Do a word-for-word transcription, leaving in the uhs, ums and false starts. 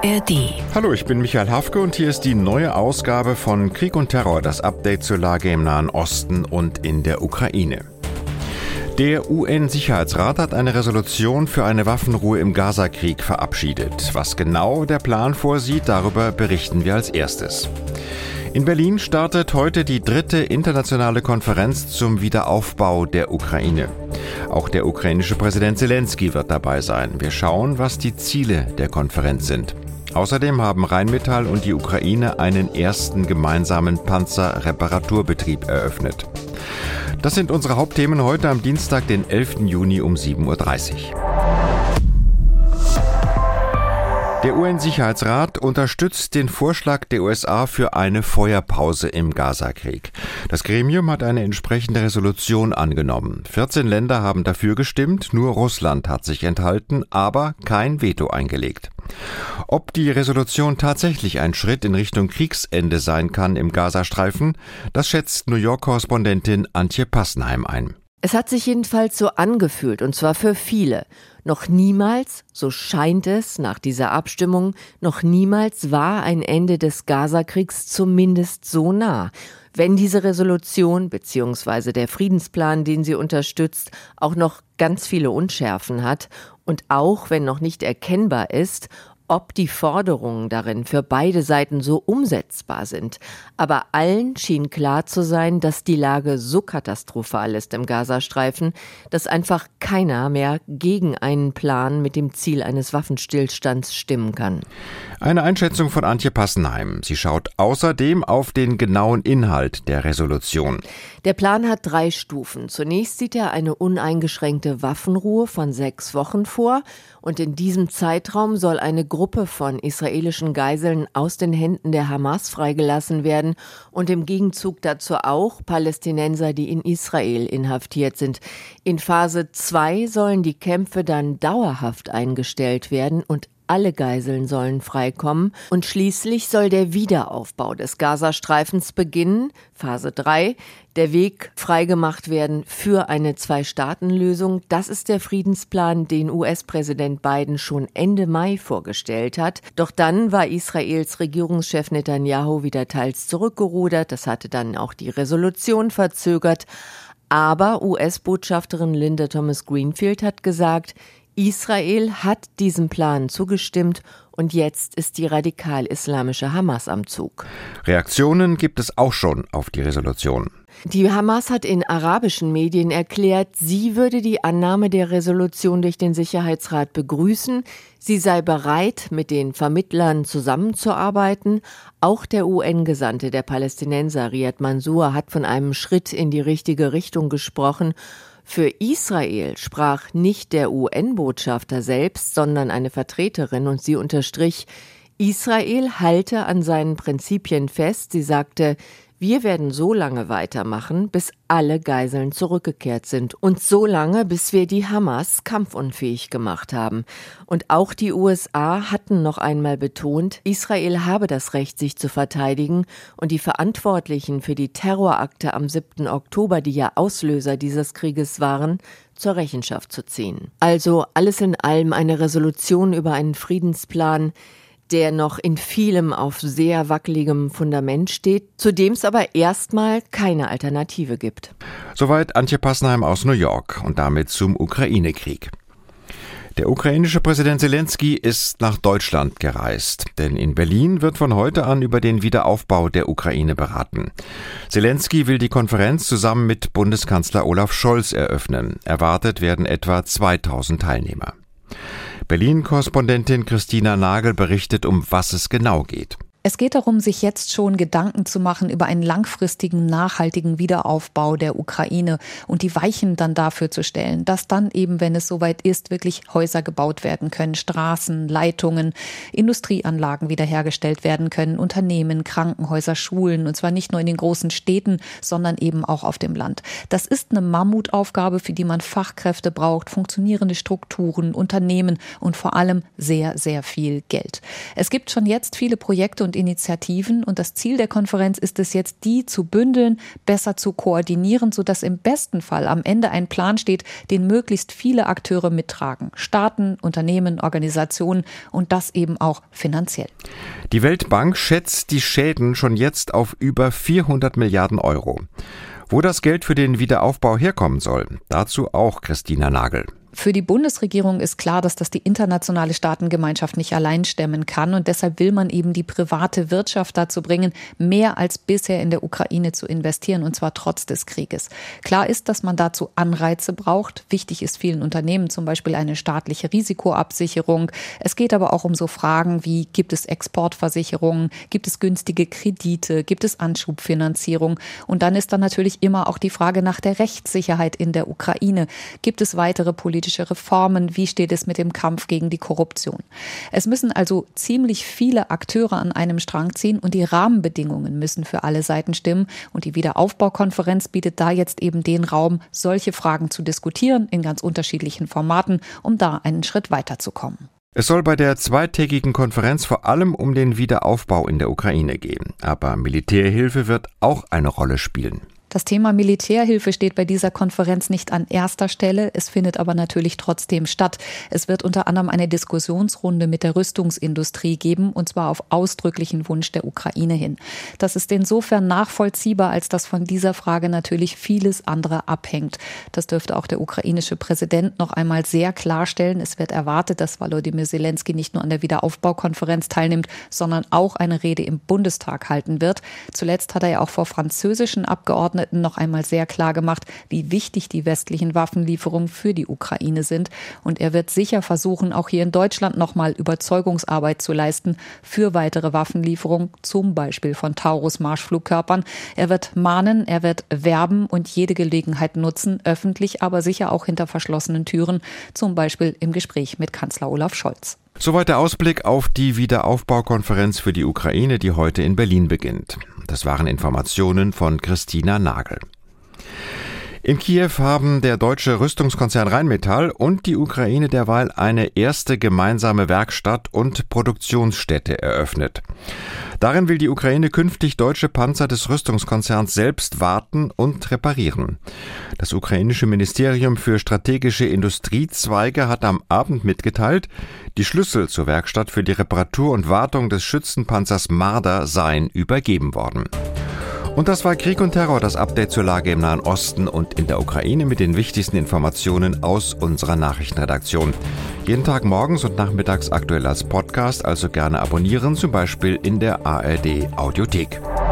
A R D. Hallo, ich bin Michael Hafke und hier ist die neue Ausgabe von Krieg und Terror, das Update zur Lage im Nahen Osten und in der Ukraine. Der U N-Sicherheitsrat hat eine Resolution für eine Waffenruhe im Gazakrieg verabschiedet. Was genau der Plan vorsieht, darüber berichten wir als erstes. In Berlin startet heute die dritte internationale Konferenz zum Wiederaufbau der Ukraine. Auch der ukrainische Präsident Selenskyj wird dabei sein. Wir schauen, was die Ziele der Konferenz sind. Außerdem haben Rheinmetall und die Ukraine einen ersten gemeinsamen Panzerreparaturbetrieb eröffnet. Das sind unsere Hauptthemen heute am Dienstag, den elften Juni um sieben Uhr dreißig. Der U N-Sicherheitsrat unterstützt den Vorschlag der U S A für eine Feuerpause im Gazakrieg. Das Gremium hat eine entsprechende Resolution angenommen. vierzehn Länder haben dafür gestimmt, nur Russland hat sich enthalten, aber kein Veto eingelegt. Ob die Resolution tatsächlich ein Schritt in Richtung Kriegsende sein kann im Gazastreifen, das schätzt New York-Korrespondentin Antje Passenheim ein. Es hat sich jedenfalls so angefühlt, und zwar für viele. Noch niemals, so scheint es nach dieser Abstimmung, noch niemals war ein Ende des Gazakriegs zumindest so nah. Wenn diese Resolution bzw. der Friedensplan, den sie unterstützt, auch noch ganz viele Unschärfen hat und auch wenn noch nicht erkennbar ist, ob die Forderungen darin für beide Seiten so umsetzbar sind. Aber allen schien klar zu sein, dass die Lage so katastrophal ist im Gazastreifen, dass einfach keiner mehr gegen einen Plan mit dem Ziel eines Waffenstillstands stimmen kann. Eine Einschätzung von Antje Passenheim. Sie schaut außerdem auf den genauen Inhalt der Resolution. Der Plan hat drei Stufen. Zunächst sieht er eine uneingeschränkte Waffenruhe von sechs Wochen vor. Und in diesem Zeitraum soll eine Gruppe von israelischen Geiseln aus den Händen der Hamas freigelassen werden und im Gegenzug dazu auch Palästinenser, die in Israel inhaftiert sind. In Phase zwei sollen die Kämpfe dann dauerhaft eingestellt werden und alle Geiseln sollen freikommen und schließlich soll der Wiederaufbau des Gazastreifens beginnen, Phase drei, der Weg freigemacht werden für eine Zwei-Staaten-Lösung. Das ist der Friedensplan, den U S-Präsident Biden schon Ende Mai vorgestellt hat. Doch dann war Israels Regierungschef Netanyahu wieder teils zurückgerudert. Das hatte dann auch die Resolution verzögert. Aber U S-Botschafterin Linda Thomas-Greenfield hat gesagt, Israel hat diesem Plan zugestimmt und jetzt ist die radikal-islamische Hamas am Zug. Reaktionen gibt es auch schon auf die Resolution. Die Hamas hat in arabischen Medien erklärt, sie würde die Annahme der Resolution durch den Sicherheitsrat begrüßen. Sie sei bereit, mit den Vermittlern zusammenzuarbeiten. Auch der U N-Gesandte der Palästinenser, Riyad Mansour, hat von einem Schritt in die richtige Richtung gesprochen. Für Israel sprach nicht der U N-Botschafter selbst, sondern eine Vertreterin und sie unterstrich, Israel halte an seinen Prinzipien fest. Sie sagte, wir werden so lange weitermachen, bis alle Geiseln zurückgekehrt sind und so lange, bis wir die Hamas kampfunfähig gemacht haben. Und auch die U S A hatten noch einmal betont, Israel habe das Recht, sich zu verteidigen und die Verantwortlichen für die Terrorakte am siebten Oktober, die ja Auslöser dieses Krieges waren, zur Rechenschaft zu ziehen. Also alles in allem eine Resolution über einen Friedensplan, der noch in vielem auf sehr wackeligem Fundament steht, zu dem es aber erstmal keine Alternative gibt. Soweit Antje Passenheim aus New York und damit zum Ukraine-Krieg. Der ukrainische Präsident Selenskyj ist nach Deutschland gereist, denn in Berlin wird von heute an über den Wiederaufbau der Ukraine beraten. Selenskyj will die Konferenz zusammen mit Bundeskanzler Olaf Scholz eröffnen. Erwartet werden etwa zweitausend Teilnehmer. Berlin-Korrespondentin Christina Nagel berichtet, um was es genau geht. Es geht darum, sich jetzt schon Gedanken zu machen über einen langfristigen, nachhaltigen Wiederaufbau der Ukraine und die Weichen dann dafür zu stellen, dass dann eben, wenn es soweit ist, wirklich Häuser gebaut werden können, Straßen, Leitungen, Industrieanlagen wiederhergestellt werden können, Unternehmen, Krankenhäuser, Schulen, und zwar nicht nur in den großen Städten, sondern eben auch auf dem Land. Das ist eine Mammutaufgabe, für die man Fachkräfte braucht, funktionierende Strukturen, Unternehmen und vor allem sehr, sehr viel Geld. Es gibt schon jetzt viele Projekte und und Initiativen. Und das Ziel der Konferenz ist es jetzt, die zu bündeln, besser zu koordinieren, sodass im besten Fall am Ende ein Plan steht, den möglichst viele Akteure mittragen. Staaten, Unternehmen, Organisationen und das eben auch finanziell. Die Weltbank schätzt die Schäden schon jetzt auf über vierhundert Milliarden Euro. Wo das Geld für den Wiederaufbau herkommen soll, dazu auch Christina Nagel. Für die Bundesregierung ist klar, dass das die internationale Staatengemeinschaft nicht allein stemmen kann. Und deshalb will man eben die private Wirtschaft dazu bringen, mehr als bisher in der Ukraine zu investieren, und zwar trotz des Krieges. Klar ist, dass man dazu Anreize braucht. Wichtig ist vielen Unternehmen zum Beispiel eine staatliche Risikoabsicherung. Es geht aber auch um so Fragen wie, gibt es Exportversicherungen, gibt es günstige Kredite, gibt es Anschubfinanzierung? Und dann ist dann natürlich immer auch die Frage nach der Rechtssicherheit in der Ukraine. Gibt es weitere politische Reformen? Wie steht es mit dem Kampf gegen die Korruption? Es müssen also ziemlich viele Akteure an einem Strang ziehen und die Rahmenbedingungen müssen für alle Seiten stimmen. Und die Wiederaufbaukonferenz bietet da jetzt eben den Raum, solche Fragen zu diskutieren in ganz unterschiedlichen Formaten, um da einen Schritt weiterzukommen. Es soll bei der zweitägigen Konferenz vor allem um den Wiederaufbau in der Ukraine gehen. Aber Militärhilfe wird auch eine Rolle spielen. Das Thema Militärhilfe steht bei dieser Konferenz nicht an erster Stelle. Es findet aber natürlich trotzdem statt. Es wird unter anderem eine Diskussionsrunde mit der Rüstungsindustrie geben, und zwar auf ausdrücklichen Wunsch der Ukraine hin. Das ist insofern nachvollziehbar, als dass von dieser Frage natürlich vieles andere abhängt. Das dürfte auch der ukrainische Präsident noch einmal sehr klarstellen. Es wird erwartet, dass Volodymyr Zelensky nicht nur an der Wiederaufbaukonferenz teilnimmt, sondern auch eine Rede im Bundestag halten wird. Zuletzt hat er ja auch vor französischen Abgeordneten noch einmal sehr klar gemacht, wie wichtig die westlichen Waffenlieferungen für die Ukraine sind. Und er wird sicher versuchen, auch hier in Deutschland noch mal Überzeugungsarbeit zu leisten für weitere Waffenlieferungen, zum Beispiel von Taurus-Marschflugkörpern. Er wird mahnen, er wird werben und jede Gelegenheit nutzen, öffentlich, aber sicher auch hinter verschlossenen Türen, zum Beispiel im Gespräch mit Kanzler Olaf Scholz. Soweit der Ausblick auf die Wiederaufbaukonferenz für die Ukraine, die heute in Berlin beginnt. Das waren Informationen von Christina Nagel. In Kiew haben der deutsche Rüstungskonzern Rheinmetall und die Ukraine derweil eine erste gemeinsame Werkstatt und Produktionsstätte eröffnet. Darin will die Ukraine künftig deutsche Panzer des Rüstungskonzerns selbst warten und reparieren. Das ukrainische Ministerium für strategische Industriezweige hat am Abend mitgeteilt, die Schlüssel zur Werkstatt für die Reparatur und Wartung des Schützenpanzers Marder seien übergeben worden. Und das war Krieg und Terror, das Update zur Lage im Nahen Osten und in der Ukraine mit den wichtigsten Informationen aus unserer Nachrichtenredaktion. Jeden Tag morgens und nachmittags aktuell als Podcast, also gerne abonnieren, zum Beispiel in der A R D Audiothek.